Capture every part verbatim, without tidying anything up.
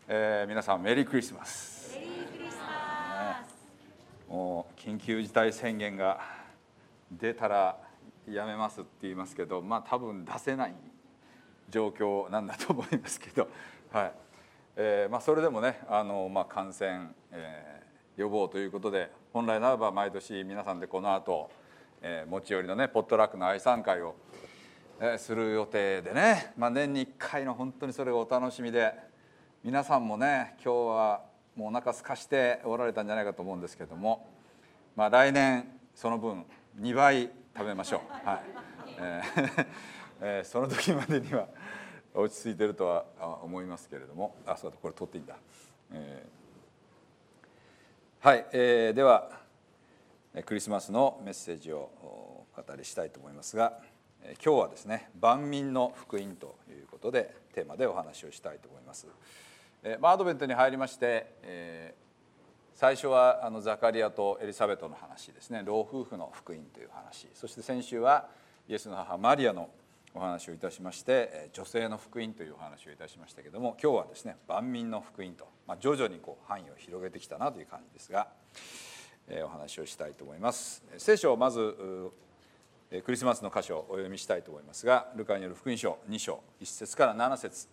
えー、皆さんメリークリスマス。 メリークリスマス。もう緊急事態宣言が出たらやめますって言いますけど、まあ多分出せない状況なんだと思いますけど、はい。えー、まあそれでもね、あのまあ感染、えー、予防ということで、本来ならば毎年皆さんでこの後、えー、持ち寄りのねポットラックの愛参会を、えー、する予定でね、まあ年にいっかいの本当にそれがお楽しみで。皆さんもね今日はもうお腹空かしておられたんじゃないかと思うんですけども、まあ、来年その分にばい食べましょう、はいえーえー、その時までには落ち着いてるとは思いますけれども、あそうだこれ取っていいんだ、えー、はい、えー、ではクリスマスのメッセージをお語りしたいと思いますが、今日はですね万民の福音ということでテーマでお話をしたいと思います。えーまあ、アドベントに入りまして、えー、最初はあのザカリアとエリザベトの話ですね、老夫婦の福音という話、そして先週はイエスの母マリアのお話をいたしまして、女性の福音というお話をいたしましたけれども、今日はですね万民の福音と、まあ、徐々にこう範囲を広げてきたなという感じですが、えー、お話をしたいと思います。聖書をまずクリスマスの箇所をお読みしたいと思いますが、ルカによる福音書に章いち節からなな節。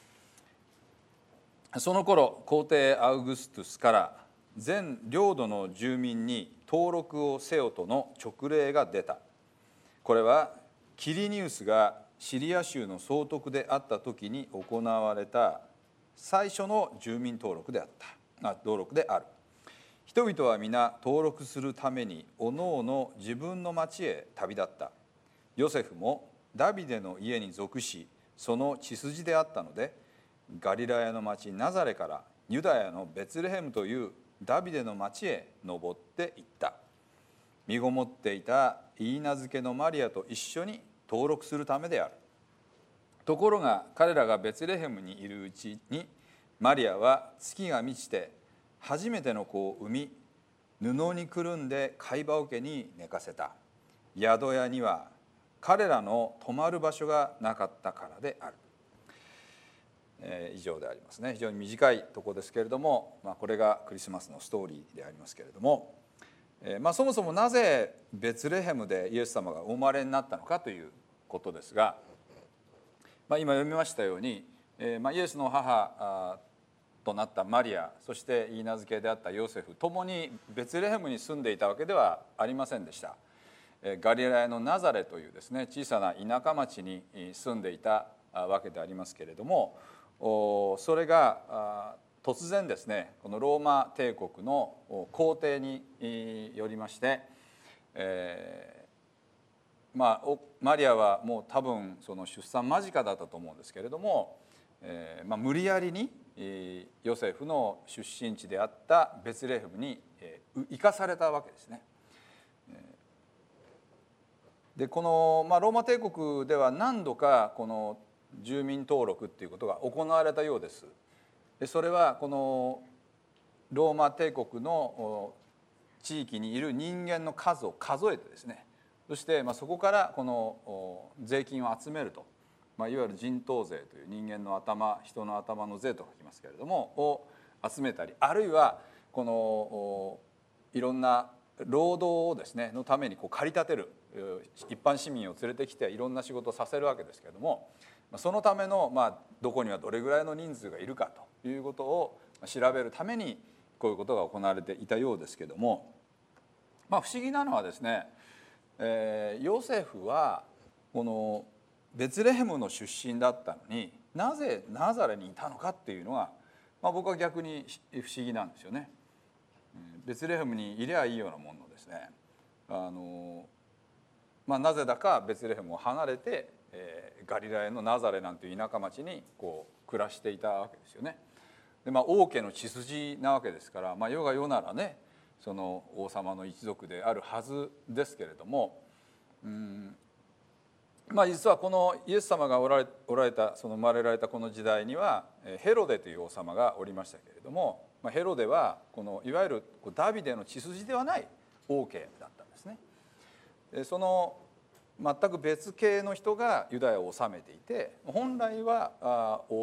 その頃皇帝アウグストゥスから全領土の住民に登録をせよとの勅令が出た。これはキリニウスがシリア州の総督であった時に行われた最初の住民登録であった登録である。人々は皆登録するためにおのおの自分の町へ旅立った。ヨセフもダビデの家に属し、その血筋であったので、ガリラヤの町ナザレからユダヤのベツレヘムというダビデの町へ登っていった。身ごもっていたイーナ漬けのマリアと一緒に登録するためである。ところが彼らがベツレヘムにいるうちに、マリアは月が満ちて初めての子を産み、布にくるんで貝羽桶に寝かせた。宿屋には彼らの泊まる場所がなかったからである。えー、以上でありますね。非常に短いところですけれども、まあ、これがクリスマスのストーリーでありますけれども、えーまあ、そもそもなぜベツレヘムでイエス様がお生まれになったのかということですが、まあ、今読みましたように、えーまあ、イエスの母となったマリア、そしてイーナ漬けであったヨセフともにベツレヘムに住んでいたわけではありませんでした。ガリラヤのナザレというですね小さな田舎町に住んでいたわけでありますけれども、それが突然ですねこのローマ帝国の皇帝によりまして、えーまあ、マリアはもう多分その出産間近だったと思うんですけれども、えーまあ、無理やりにヨセフの出身地であったベツレヘムに生かされたわけですね。でこの、まあ、ローマ帝国では何度かこの住民登録っていうことが行われたようです。でそれはこのローマ帝国の地域にいる人間の数を数えてですね、そしてまあそこからこの税金を集めると、まあ、いわゆる人頭税という人間の頭、人の頭の税と書きますけれどもを集めたり、あるいはこのいろんな労働をですねのためにこう駆り立てる一般市民を連れてきていろんな仕事をさせるわけですけれども、そのための、まあ、どこにはどれぐらいの人数がいるかということを調べるためにこういうことが行われていたようですけれども、まあ、不思議なのはですね、えー、ヨセフはこのベツレヘムの出身だったのになぜナザレにいたのかっていうのは、まあ、僕は逆に不思議なんですよね。ベツレヘムにいりゃいいようなものですね。あの、まあ、なぜだかベツレヘムを離れてガリラヤのナザレなんていう田舎町にこう暮らしていたわけですよね。で、まあ、王家の血筋なわけですから、まあ、世が世ならねその王様の一族であるはずですけれども、うん、まあ、実はこのイエス様がおられ、おられたその生まれられたこの時代にはヘロデという王様がおりましたけれども、まあ、ヘロデはこのいわゆるダビデの血筋ではない王家だったんですね。でその全く別系の人がユダヤを治めていて、本来は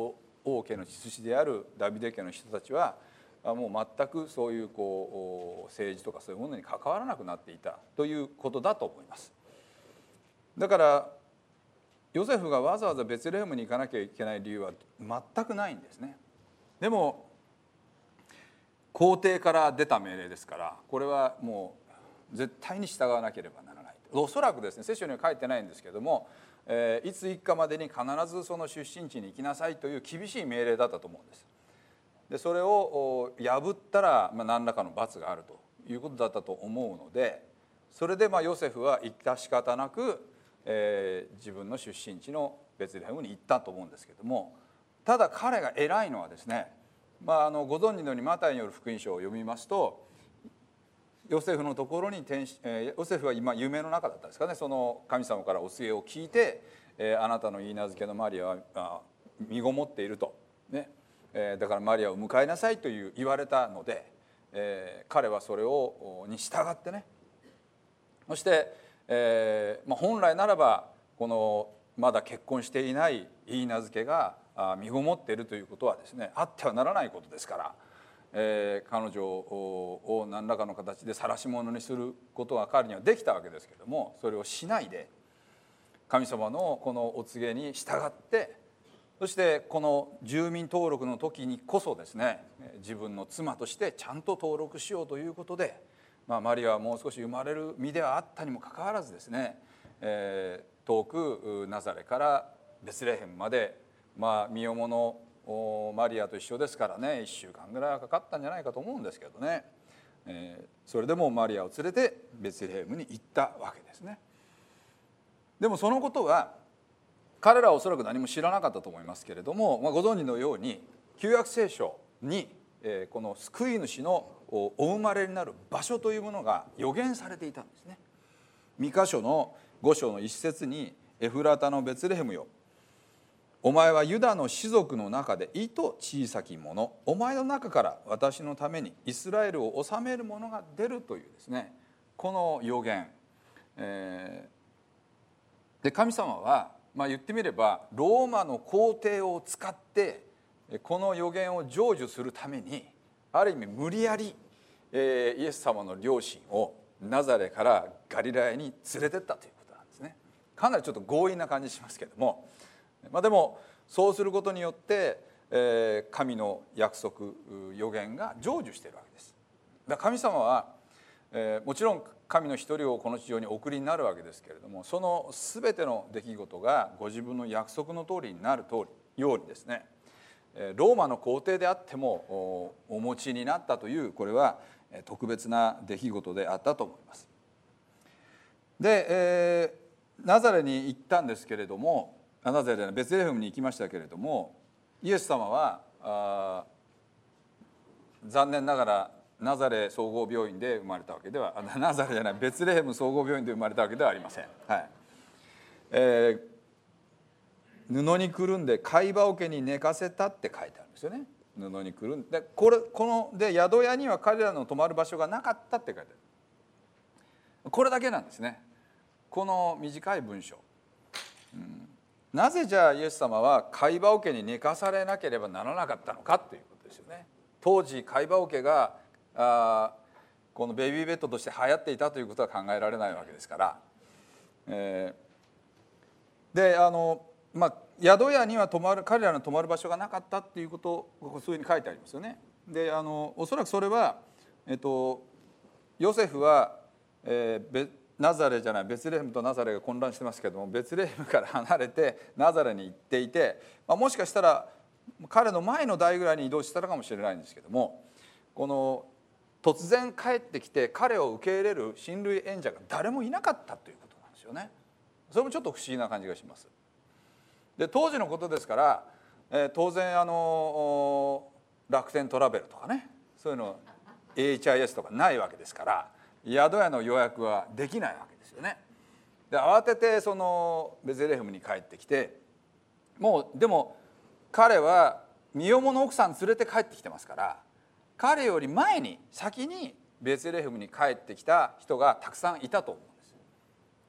王家の血筋であるダビデ家の人たちはもう全くそういうこう政治とかそういうものに関わらなくなっていたということだと思います。だからヨセフがわざわざベツレヘムに行かなきゃいけない理由は全くないんですね。でも皇帝から出た命令ですから、これはもう絶対に従わなければならない。おそらくですね、聖書には書いてないんですけども、えー、いつ一家までに必ずその出身地に行きなさいという厳しい命令だったと思うんです。でそれを破ったら、まあ、何らかの罰があるということだったと思うので、それでまあヨセフは致し方なく、えー、自分の出身地のベツレヘムに行ったと思うんですけども、ただ彼が偉いのはですね、まあ、あのご存知のようにマタイによる福音書を読みますと、ヨセフのところに転し、えー、ヨセフは今夢の中だったんですかね、その神様からお告げを聞いて、えー、あなたの言い名付けのマリアはあ身ごもっていると、ねえー、だからマリアを迎えなさいという言われたので、えー、彼はそれをに従ってね、そして、えーまあ、本来ならばこのまだ結婚していない言い名付けが身ごもっているということはですね、あってはならないことですから、えー、彼女を何らかの形で晒し者にすることが彼にはできたわけですけれども、それをしないで神様のこのお告げに従って、そしてこの住民登録の時にこそですね、自分の妻としてちゃんと登録しようということで、まあ、マリアはもう少し生まれる身ではあったにもかかわらずですね、えー、遠くナザレからベツレヘムまで、まあ、身重のマリアと一緒ですからね、いっしゅうかんぐらいはかかったんじゃないかと思うんですけどね、えー、それでもマリアを連れてベツレヘムに行ったわけですね。でもそのことは彼らはおそらく何も知らなかったと思いますけれども、まあ、ご存知のように旧約聖書に、えー、この救い主のお生まれになる場所というものが予言されていたんですね。ミカ書のご章の一節に、エフラタのベツレヘムよ、お前はユダの氏族の中でいと小さきもの、お前の中から私のためにイスラエルを治める者が出るというですね、この予言、えー、で神様は、まあ、言ってみればローマの皇帝を使ってこの予言を成就するために、ある意味無理やり、えー、イエス様の両親をナザレからガリラヤに連れてったということなんですね。かなりちょっと強引な感じしますけども、まあ、でもそうすることによって、えー、神の約束予言が成就しているわけです。だから神様は、えー、もちろん神の一人をこの地上にお送りになるわけですけれども、その全ての出来事がご自分の約束の通りになる通りようにですね、ローマの皇帝であってもお持ちになったという、これは特別な出来事であったと思います。で、えー、ナザレに行ったんですけれども、ナザレじゃないベツレヘムに行きましたけれども、イエス様はあ残念ながらナザレ総合病院で生まれたわけではナザレじゃないベツレヘム総合病院で生まれたわけではありません。はい、えー布にくるんで貝羽桶に寝かせたって書いてあるんですよね。布にくるんで、これこので宿屋には彼らの泊まる場所がなかったって書いてある。これだけなんですね、この短い文章、うん、なぜじゃあイエス様は貝羽桶に寝かされなければならなかったのかということですよね。当時貝羽桶があこのベビーベッドとして流行っていたということは考えられないわけですから、えー、であのまあ、宿屋には泊まる彼らの泊まる場所がなかったっていうことをそういうふうに書いてありますよね。であのおそらくそれは、えっと、ヨセフは、えー、ベナザレじゃないベツレヘムとナザレが混乱してますけども、ベツレヘムから離れてナザレに行っていて、まあ、もしかしたら彼の前の代ぐらいに移動したのかもしれないんですけども、この突然帰ってきて彼を受け入れる親類縁者が誰もいなかったということなんですよね。それもちょっと不思議な感じがします。で当時のことですから、えー、当然あの楽天トラベルとかね、そういうの エーエイチアイエス とかないわけですから、宿屋の予約はできないわけですよね。で慌ててそのベツレヘムに帰ってきて、もうでも彼は身重の奥さん連れて帰ってきてますから、彼より前に先にベツレヘムに帰ってきた人がたくさんいたと思うんです。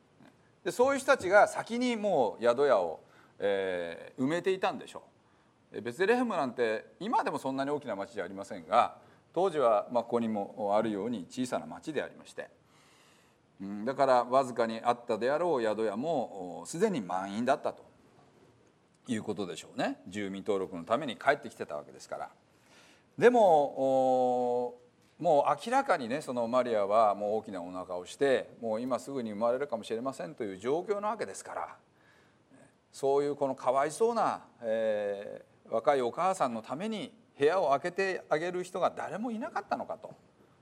でそういう人たちが先にもう宿屋をえー、埋めていたんでしょう。 ベツレヘムなんて今でもそんなに大きな町じゃありませんが、当時はまあここにもあるように小さな町でありまして、だからわずかにあったであろう宿屋もすでに満員だったということでしょうね。住民登録のために帰ってきてたわけですから。でももう明らかにね、そのマリアはもう大きなお腹をしてもう今すぐに生まれるかもしれませんという状況なわけですから、そういうこのかわいそうな、えー、若いお母さんのために部屋を開けてあげる人が誰もいなかったのかと。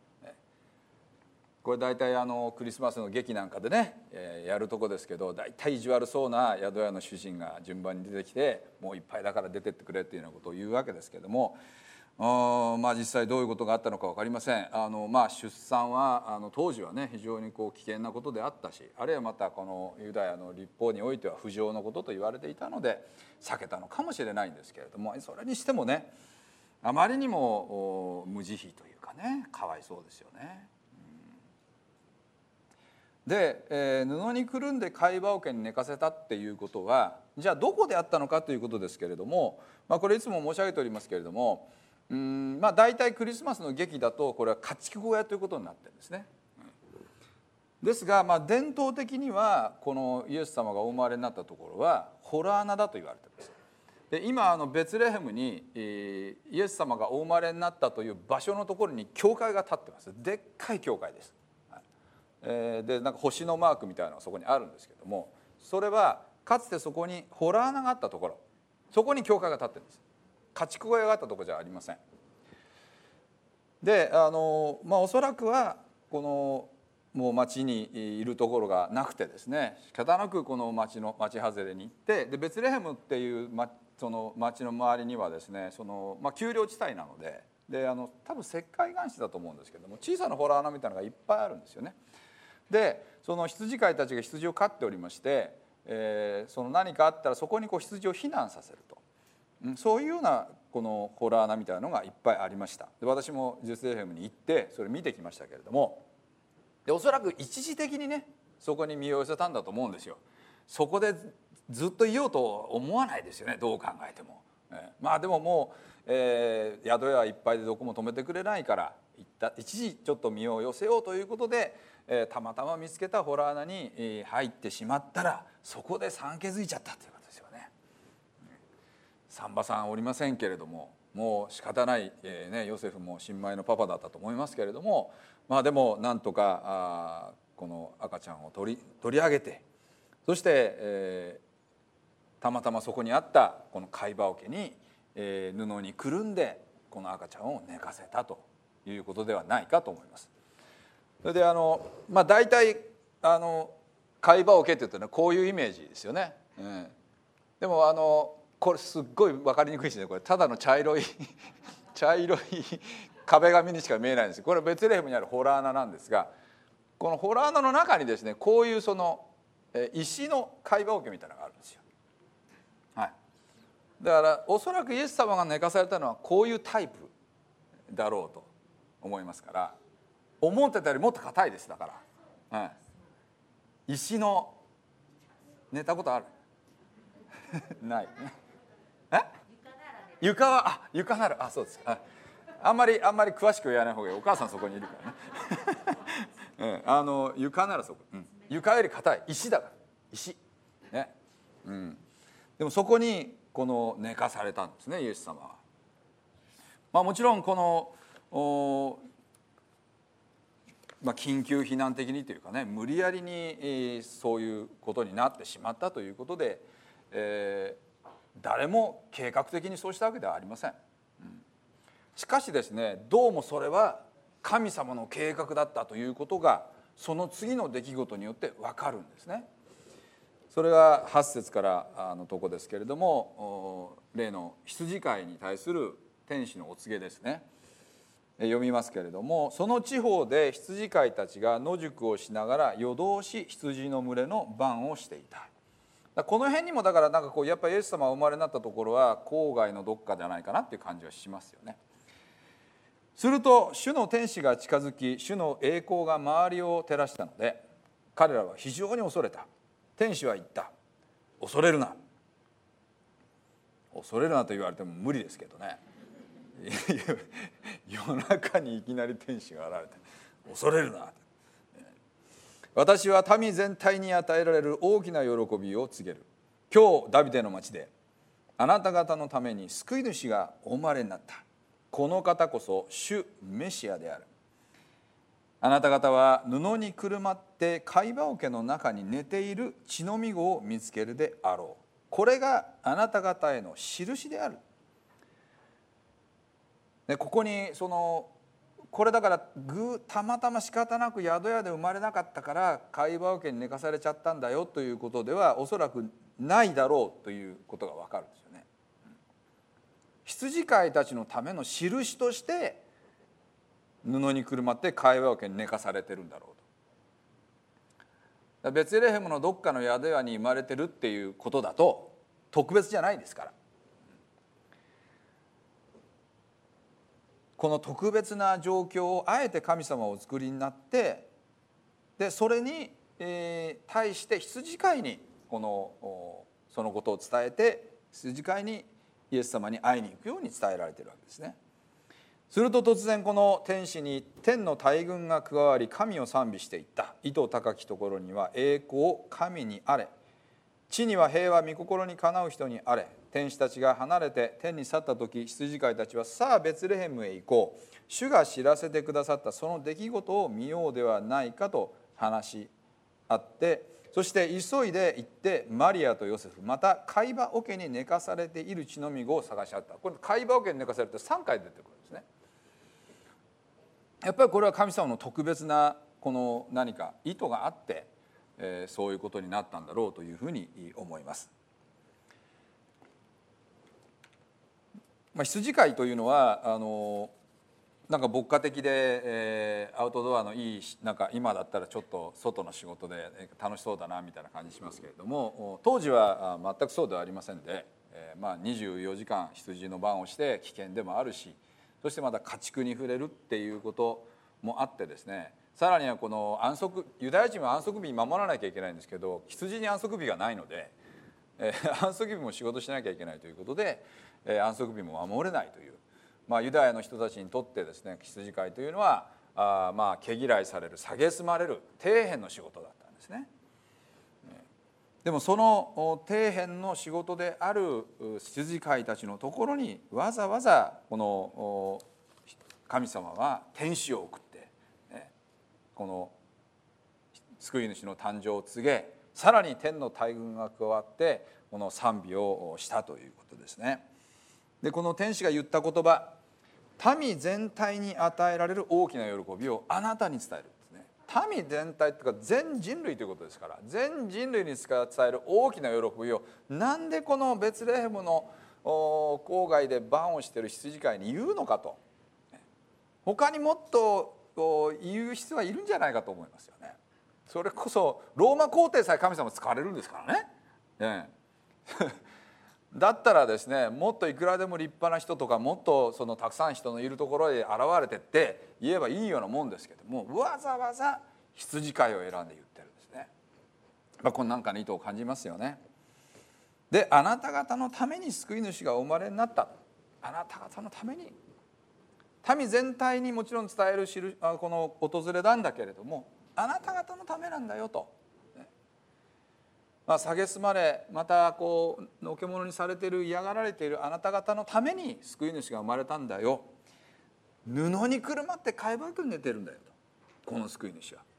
これ大体あのクリスマスの劇なんかでね、えー、やるとこですけど、大体意地悪そうな宿屋の主人が順番に出てきて、もういっぱいだから出てってくれっていうようなことを言うわけですけども、あまあ実際どういうことがあったのか分かりません。あのまあ出産はあの当時はね非常にこう危険なことであったし、あるいはまたこのユダヤの律法においては不浄のことと言われていたので避けたのかもしれないんですけれども、それにしてもね、あまりにも無慈悲というかね、かわいそうですよね。で、えー、布にくるんで貝羽桶に寝かせたっていうことは、じゃあどこであったのかということですけれども、まあ、これいつも申し上げておりますけれども、うんまあ大体クリスマスの劇だとこれは家畜小屋ということになってるんですね。ですが、まあ伝統的にはこのイエス様がお生まれになったところは洞穴だと言われています。で今あのベツレヘムにイエス様がお生まれになったという場所のところに教会が建ってます。でっかい教会です。でなんか星のマークみたいなのがそこにあるんですけども、それはかつてそこに洞穴があったところ、そこに教会が建ってるんです。家畜小屋があったところじゃありません。であのまあおそらくはこのもう町にいるところがなくてですね、仕方なくこの町の町外れに行って、でベツレヘムっていう、ま、その町の周りにはですね、その、まあ、丘陵地帯なので、であの多分石灰岩石だと思うんですけども、小さな洞穴みたいなのがいっぱいあるんですよね。でその羊飼いたちが羊を飼っておりまして、えー、その何かあったらそこにこう羊を避難させると、うん、そういうようなこの洞穴みたいなのがいっぱいありました。で私もベツレヘムに行ってそれ見てきましたけれども、でおそらく一時的にねそこに身を寄せたんだと思うんですよ。そこでずっといようと思わないですよね、どう考えても。えー、まあでももう、えー、宿屋はいっぱいでどこも泊めてくれないから、一時ちょっと身を寄せようということで、えー、たまたま見つけた洞穴に入ってしまったら、そこで産気づいちゃったということですよね。産婆さんおりませんけれども、もう仕方ない、えーね、ヨセフも新米のパパだったと思いますけれども、まあでもなんとかあこの赤ちゃんを取り取り上げて、そして、えー、たまたまそこにあったこの貝羽桶に、えー、布にくるんでこの赤ちゃんを寝かせたということではないかと思います。それであの、まあ、大体あの貝羽桶っていうとね、こういうイメージですよね。うん、でもあのこれすっごい分かりにくいですね。これただの茶色い茶色い壁紙にしか見えないんです。これベツレヘムにある洞穴なんですが、この洞穴の中にですね、こういうその石の貝羽桶みたいなのがあるんですよ。はい、だからおそらくイエス様が寝かされたのはこういうタイプだろうと思いますから、思ってたよりもっと硬いです。だから、はい、石の寝たことあるないえ床はあ床ならあそうですか。あんまりあんまり詳しく言わない方がいい。お母さんそこにいるからね、うん、あの床ならそこ、うん、床より硬い石だから石ね、うん、でもそこにこの寝かされたんですね、イエス様は。まあもちろんこのおまあ、緊急避難的にというかね、無理やりにそういうことになってしまったということで、えー、誰も計画的にそうしたわけではありません。うん、しかしですね、どうもそれは神様の計画だったということがその次の出来事によって分かるんですね。それがはち節からのとこですけれども、例の羊飼いに対する天使のお告げですね。読みますけれども、その地方で羊飼いたちが野宿をしながら夜通し羊の群れの番をしていた。この辺にもだからなんかこうやっぱりイエス様が生まれになったところは郊外のどっかじゃないかなっていう感じはしますよね。すると主の天使が近づき、主の栄光が周りを照らしたので、彼らは非常に恐れた。天使は言った。恐れるな。 恐れるなと言われても無理ですけどね。夜中にいきなり天使が現れて恐れるな。私は民全体に与えられる大きな喜びを告げる。今日ダビデの町であなた方のために救い主がお生まれになった。この方こそ主メシアである。あなた方は布にくるまって貝羽桶の中に寝ている血のみ子を見つけるであろう。これがあなた方への印である。でここにそのこれだからぐたまたま仕方なく宿屋で生まれなかったから貝羽桶に寝かされちゃったんだよということではおそらくないだろうということが分かるんですよね。羊飼いたちのための印として布にくるまって貝羽桶に寝かされてるんだろうと。ベツレヘムのどっかの宿屋に生まれてるっていうことだと特別じゃないですから。この特別な状況をあえて神様をお作りになってでそれに、えー、対して羊飼いにこのそのことを伝えて羊飼いにイエス様に会いに行くように伝えられているわけですね。すると突然この天使に天の大軍が加わり神を賛美していった。糸高きところには栄光神にあれ、地には平和御心にかなう人にあれ。天使たちが離れて天に去った時羊飼いたちはさあベツレヘムへ行こう、主が知らせてくださったその出来事を見ようではないかと話し合って、そして急いで行ってマリアとヨセフまた貝羽桶に寝かされている血のみ子を探し合った。これ貝羽桶に寝かされてさんかい出てくるんですね。やっぱりこれは神様の特別なこの何か意図があって、えー、そういうことになったんだろうというふうに思います。まあ、羊飼いというのはあのなんか牧歌的で、えー、アウトドアのいいなんか今だったらちょっと外の仕事で楽しそうだなみたいな感じしますけれども、当時は全くそうではありませんで、えーまあ、にじゅうよじかん羊の番をして危険でもあるし、そしてまた家畜に触れるっていうこともあってですね、さらにはこの安息ユダヤ人は安息日守らなきゃいけないんですけど羊に安息日がないので、えー、安息日も仕事しなきゃいけないということで安息日も守れないという、まあ、ユダヤの人たちにとってですね羊飼いというのはあまあ毛嫌いされる蔑まれる底辺の仕事だったんですね。でもその底辺の仕事である羊飼いたちのところにわざわざこの神様は天使を送って、ね、この救い主の誕生を告げ、さらに天の大軍が加わってこの賛美をしたということですね。でこの天使が言った言葉、民全体に与えられる大きな喜びをあなたに伝えるんですね。民全体というか全人類ということですから、全人類に伝える大きな喜びをなんでこのベツレヘムの郊外で番をしている羊飼いに言うのかと、他にもっと言う必要はいるんじゃないかと思いますよね。それこそローマ皇帝さえ神様使われるんですからね。ねだったらですね、もっといくらでも立派な人とかもっとそのたくさん人のいるところへ現れてって言えばいいようなもんですけども、わざわざ羊飼いを選んで言ってるんですね。まあ、このなんかの意図を感じますよね。であなた方のために救い主がお生まれになった。あなた方のために民全体にもちろん伝えるこの訪れなんだけれども、あなた方のためなんだよと。まあ、蔑まれまたこうのけ者にされている嫌がられているあなた方のために救い主が生まれたんだよ。布にくるまって貝羽桶に寝てるんだよと、この救い主は。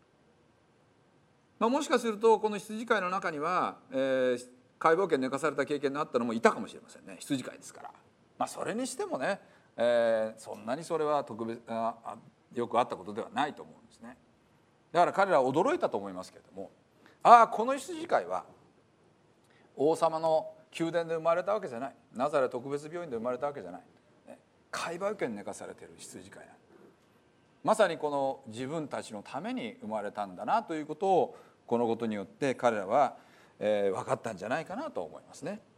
まあ、もしかするとこの羊飼いの中には、えー、貝羽桶に寝かされた経験のあったのもいたかもしれませんね。羊飼いですから。まあ、それにしてもね、えー、そんなにそれは特別あよくあったことではないと思うんですね。だから彼らは驚いたと思いますけれども、ああこの羊飼いは王様の宮殿で生まれたわけじゃない、ナザレ特別病院で生まれたわけじゃない、貝羽桶に寝かされている羊飼いなんだ。まさにこの自分たちのために生まれたんだなということをこのことによって彼らは、えー、分かったんじゃないかなと思いますね。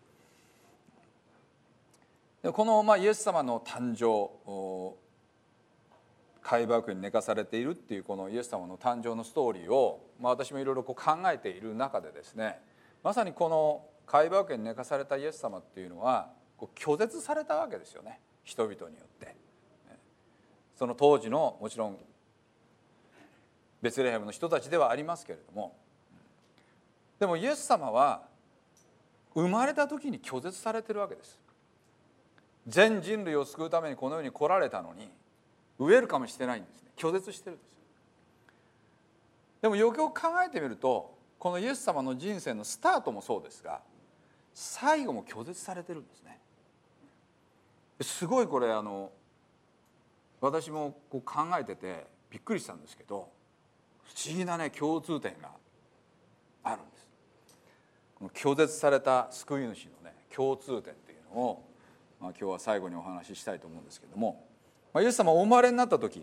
でこの、まあ、イエス様の誕生、貝羽桶に寝かされているっていうこのイエス様の誕生のストーリーを、まあ、私もいろいろこう考えている中でですね、まさにこの海馬桶に寝かされたイエス様っていうのはこう拒絶されたわけですよね、人々によって。その当時のもちろんベツレヘムの人たちではありますけれども、でもイエス様は生まれた時に拒絶されてるわけです。全人類を救うためにこの世に来られたのにウェルカムしてないんですね。拒絶してるんです。でもよくよく考えてみると、このイエス様の人生のスタートもそうですが、最後も拒絶されてるんですね。すごいこれあの私もこう考えててびっくりしたんですけど、不思議なね共通点があるんです。この拒絶された救い主のね共通点というのを、まあ、今日は最後にお話ししたいと思うんですけども、まあ、イエス様お生まれになった時、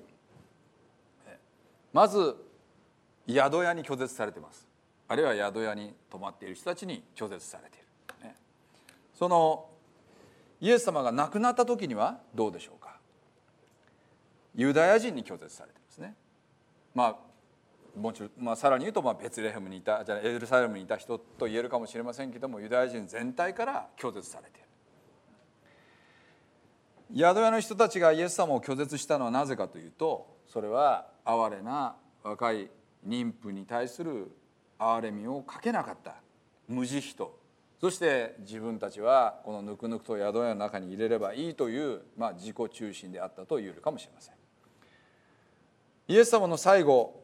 まず宿屋に拒絶されてます。あるいは宿屋に泊まっている人たちに拒絶されている。そのイエス様が亡くなった時にはどうでしょうか。ユダヤ人に拒絶されてますね。まあもちろん、まあ、さらに言うと、まあ、ベツレヘムにいたじゃあエルサレムにいた人と言えるかもしれませんけども、ユダヤ人全体から拒絶されている。宿屋の人たちがイエス様を拒絶したのはなぜかというと、それは哀れな若い妊婦に対する憐れみをかけなかった無慈悲と、そして自分たちはこのぬくぬくと宿屋の中に入れればいいという、まあ、自己中心であったと言えるかもしれません。イエス様の最後、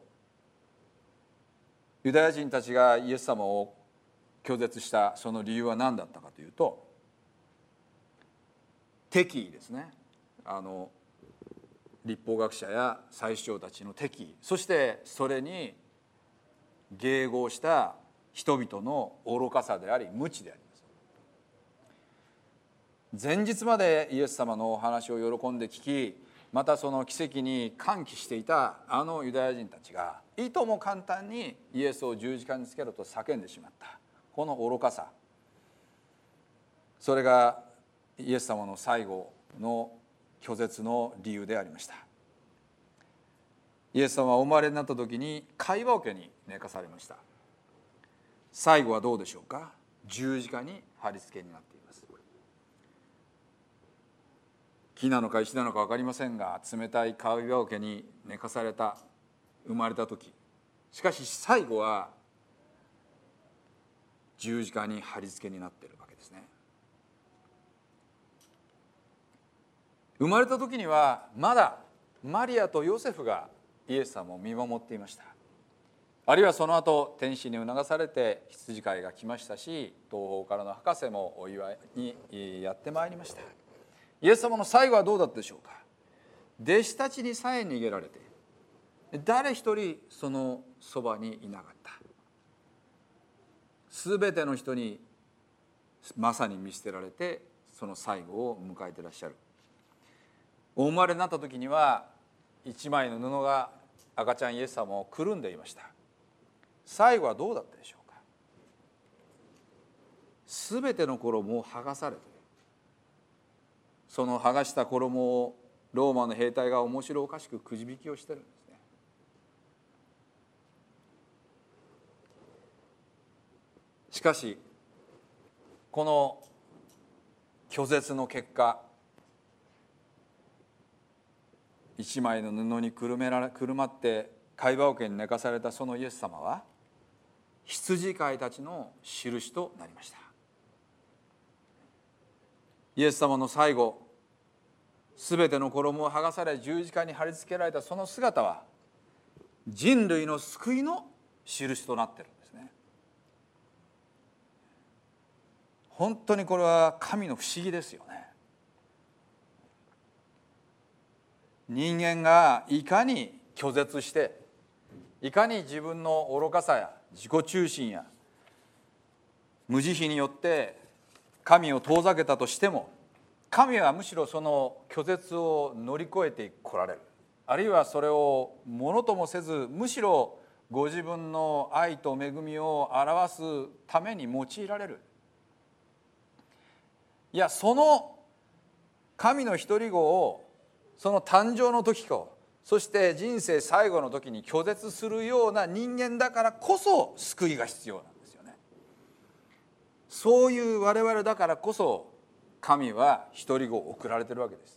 ユダヤ人たちがイエス様を拒絶したその理由は何だったかというと、敵意ですね。あの律法学者や祭司長たちの敵意、そしてそれに迎合した人々の愚かさであり無知であります。前日までイエス様のお話を喜んで聞き、またその奇跡に歓喜していたあのユダヤ人たちがいとも簡単にイエスを十字架につけろと叫んでしまった、この愚かさ、それがイエス様の最後の拒絶の理由でありました。イエス様はお生まれになった時に海馬桶に寝かされました。最後はどうでしょうか。十字架に貼り付けになっています。木なのか石なのか分かりませんが、冷たい海馬桶に寝かされた、生まれた時、しかし最後は十字架に貼り付けになっているわけですね。生まれた時にはまだマリアとヨセフがイエス様を見守っていました。あるいはその後天使に促されて羊飼いが来ましたし、東方からの博士もお祝いにやってまいりました。イエス様の最後はどうだったでしょうか。弟子たちにさえ逃げられて、誰一人そのそばにいなかった。すべての人にまさに見捨てられて、その最後を迎えていらっしゃる。お生まれになった時には一枚の布が赤ちゃんイエス様をくるんでいました。最後はどうだったでしょうか。すべての衣を剥がされて、その剥がした衣をローマの兵隊が面白おかしくくじ引きをしてるんですね。しかしこの拒絶の結果、一枚の布にくるめられくるまって海馬桶に寝かされたそのイエス様は羊飼いたちの印となりました。イエス様の最後、すべての衣を剥がされ十字架に貼り付けられたその姿は人類の救いの印となっているんですね。本当にこれは神の不思議ですよね。人間がいかに拒絶して、いかに自分の愚かさや自己中心や無慈悲によって神を遠ざけたとしても、神はむしろその拒絶を乗り越えてこられる。あるいはそれをものともせず、むしろご自分の愛と恵みを表すために用いられる。いや、その神の一人子をその誕生の時と、そして人生最後の時に拒絶するような人間だからこそ救いが必要なんですよね。 そういう我々だからこそ神は一人子を送られているわけです。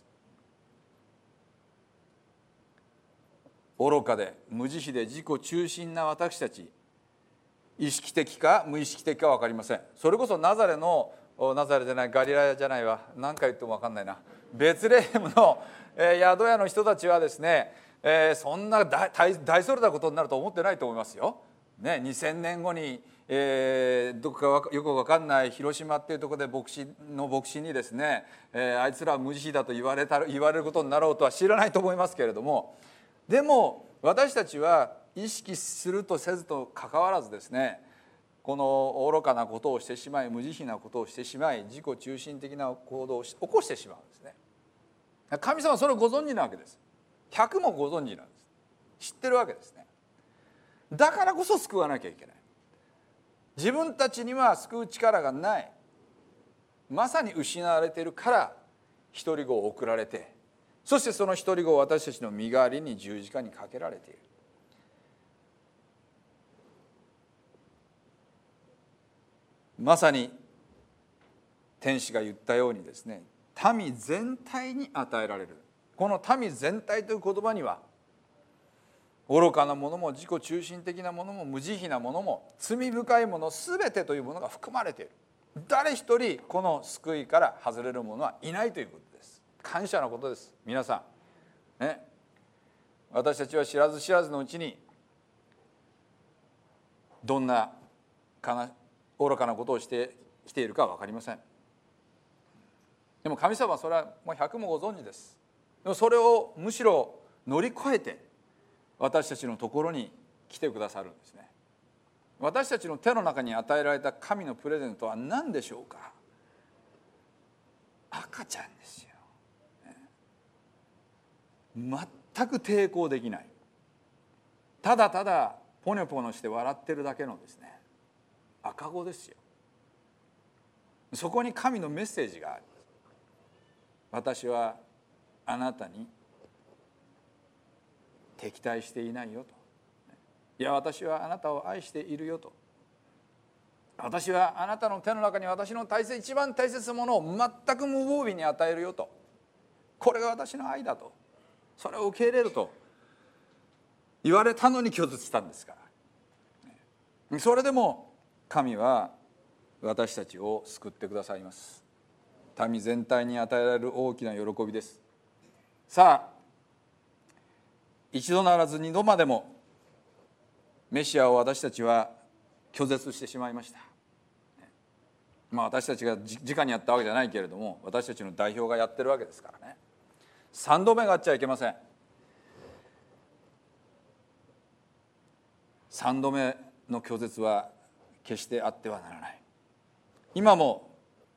愚かで無慈悲で自己中心な私たち、意識的か無意識的か分かりません。それこそナザレのナザレじゃないガリラヤじゃないわ、何回言っても分かんないな、ベツレヘムの、えー、宿屋の人たちはですね、えー、そんな 大, 大それたことになると思ってないと思いますよ、ね、にせんねんごに、えー、どこかよく分かんない広島っていうところで牧師の牧師にですね、えー、あいつらは無慈悲だと言われた言われることになろうとは知らないと思いますけれども、でも私たちは意識するとせずと関わらずですね、この愚かなことをしてしまい、無慈悲なことをしてしまい、自己中心的な行動を起こしてしまうんですね。神様はそれをご存知なわけです。百もご存知なんです。知ってるわけですね。だからこそ救わなきゃいけない。自分たちには救う力がない、まさに失われているから一人子を送られて、そしてその一人子を私たちの身代わりに十字架にかけられている。まさに天使が言ったようにですね、民全体に与えられる。この民全体という言葉には、愚かなものも自己中心的なものも無慈悲なものも罪深いもの全てというものが含まれている。誰一人この救いから外れる者はいないということです。感謝のことです。皆さん、ね、私たちは知らず知らずのうちにどんな愚かなことをしてきているかは分かりません。でも神様はそれはもう百もご存知です。でもそれをむしろ乗り越えて私たちのところに来てくださるんですね。私たちの手の中に与えられた神のプレゼントは何でしょうか。赤ちゃんですよ。全く抵抗できない、ただただポニョポニョして笑ってるだけのですね、赤子ですよ。そこに神のメッセージがある。私はあなたに敵対していないよと。いや、私はあなたを愛しているよと。私はあなたの手の中に私の大切一番大切なものを全く無防備に与えるよと。これが私の愛だと。それを受け入れると言われたのに拒絶したんですから。それでも神は私たちを救ってくださいます。民全体に与えられる大きな喜びです。さあ、一度ならず二度までもメシアを私たちは拒絶してしまいました。まあ私たちが直にやったわけじゃないけれども、私たちの代表がやってるわけですからね。三度目があっちゃいけません。三度目の拒絶は決してあってはならない。今も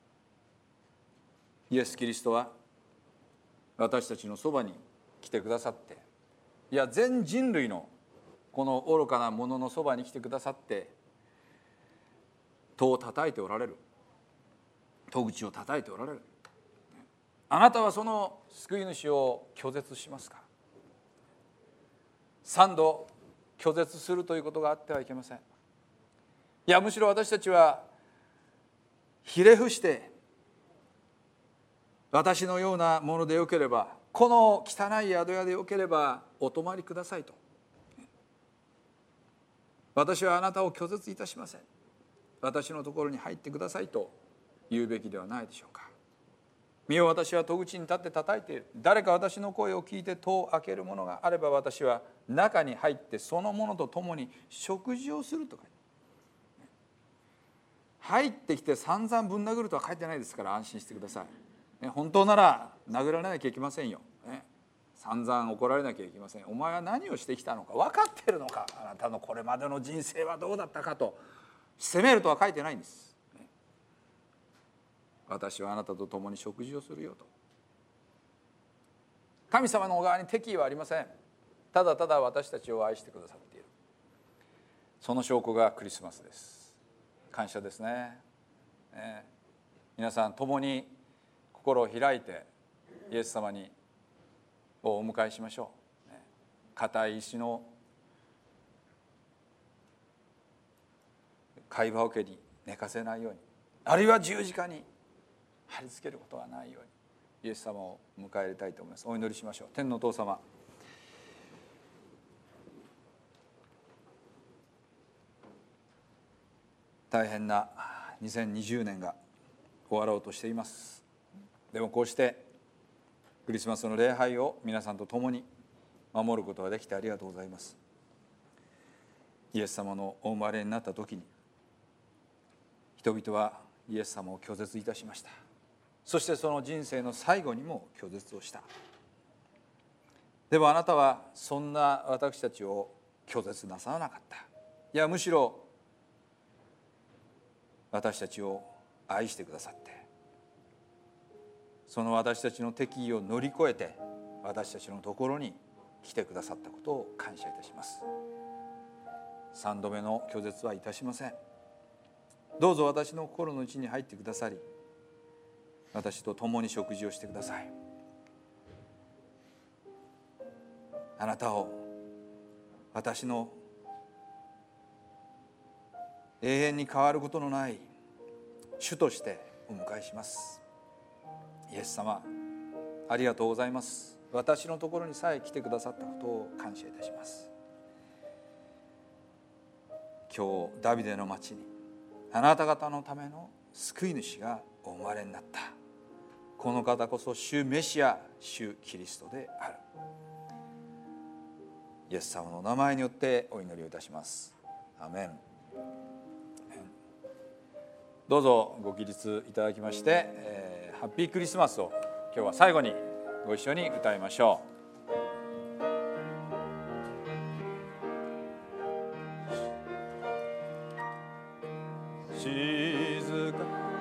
イエス・キリストは私たちのそばに来てくださって、いや全人類のこの愚かなもののそばに来てくださって、戸を叩いておられる、戸口を叩いておられる。あなたはその救い主を拒絶しますか。三度拒絶するということがあってはいけません。いや、むしろ私たちはひれ伏して、私のようなものでよければ、この汚い宿屋でよければお泊まりくださいと。私はあなたを拒絶いたしません。私のところに入ってくださいと言うべきではないでしょうか。見よ、私は戸口に立って叩いている。誰か私の声を聞いて戸を開けるものがあれば、私は中に入ってそのものと共に食事をするとか。入ってきて散々ぶん殴るとは書いてないですから、安心してください。本当なら殴られなきゃいけませんよ。散々怒られなきゃいけません。お前は何をしてきたのか分かってるのか、あなたのこれまでの人生はどうだったかと責めるとは書いてないんです。私はあなたと共に食事をするよと。神様の側に敵意はありません。ただただ私たちを愛してくださっている。その証拠がクリスマスです。感謝ですね。ね、皆さん共に心を開いてイエス様にをお迎えしましょう。硬い石の貝羽桶に寝かせないように、 あるいは十字架に貼り付けることがないようにイエス様を迎え入れたいと思います。お祈りしましょう。天のお父様、大変なにせんにじゅうねんが終わろうとしています。でもこうしてクリスマスの礼拝を皆さんと共に守ることができてありがとうございます。イエス様のお生まれになった時に人々はイエス様を拒絶いたしました。そしてその人生の最後にも拒絶をした。でもあなたはそんな私たちを拒絶なさらなかった。いやむしろ私たちを愛してくださって、その私たちの敵意を乗り越えて私たちのところに来てくださったことを感謝いたします。三度目の拒絶はいたしません。どうぞ私の心の内に入ってくださり、私と共に食事をしてください。あなたを私の永遠に変わることのない主としてお迎えします。イエス様、ありがとうございます。私のところにさえ来てくださったことを感謝いたします。今日ダビデの町にあなた方のための救い主がお生まれになった。この方こそ主メシア、主キリストである。イエス様の名前によってお祈りをいたします。アメン。どうぞご起立いただきまして、えー、ハッピークリスマスを今日は最後にご一緒に歌いましょう。静か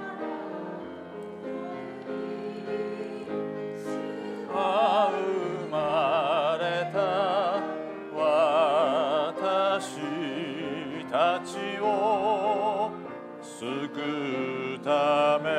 あ生まれた私たちを救うため、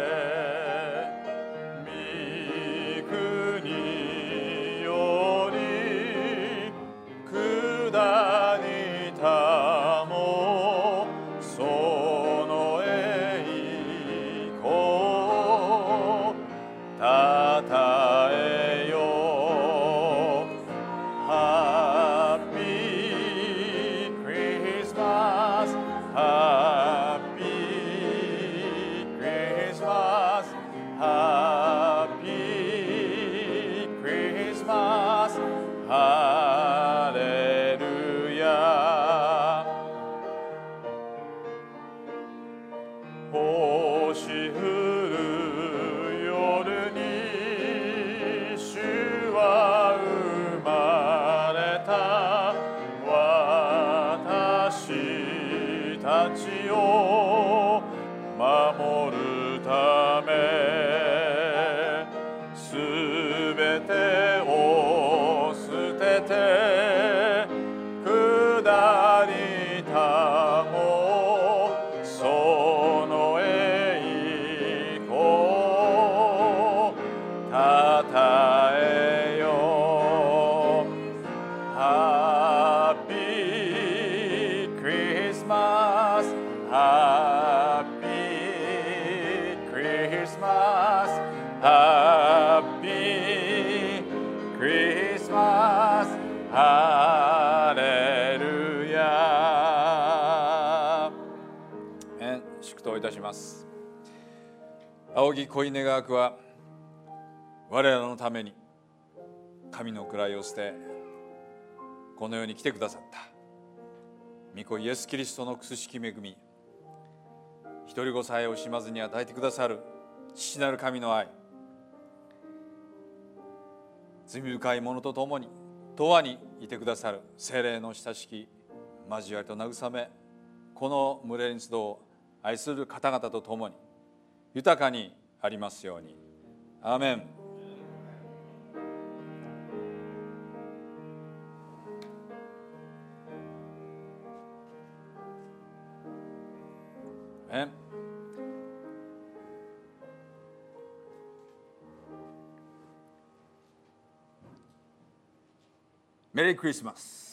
御国より下りたもその栄光たたえよ。ハッピークリスマス、ハッピークリスマス、ハッピークリスマス、ハレルヤ。星降る夜に主は生まれた。私たちを守るため、すべてを捨てて下りたもその栄光たたえよ。ハッピークリスマス、ハッピークリスマス、ハッピークリスマス、ハレルヤ。祝祷いたします。仰ぎ恋願わくは我らのために神の位を捨てこの世に来てくださった御子イエス・キリストの苦しき恵み、一人子さえ惜しまずに与えてくださる父なる神の愛、罪深い者と共に永遠にいてくださる聖霊の親しき交わりと慰め、この群れに集う愛する方々と共に豊かにありますように。アーメン。アーメン。メリークリスマス。